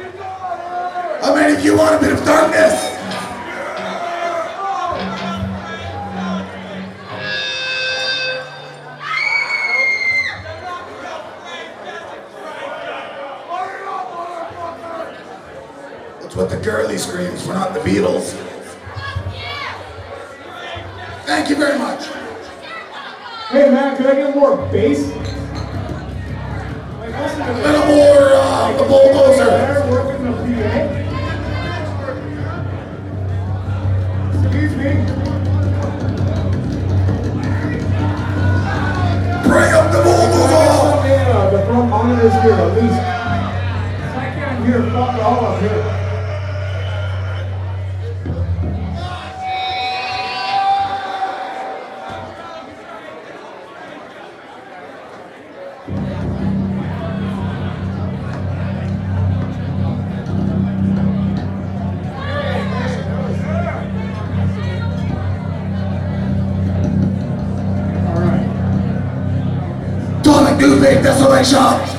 How many of you want a bit of darkness? That's what the girlie screams. We're not the Beatles. Thank you very much. Hey man, can I get more bass? A little more, the bulldozer. Working the PA. Excuse me. Bring up the bulldozer. The front monitors here at least. I can't hear fuck all up here. Tonic New Big Desolation.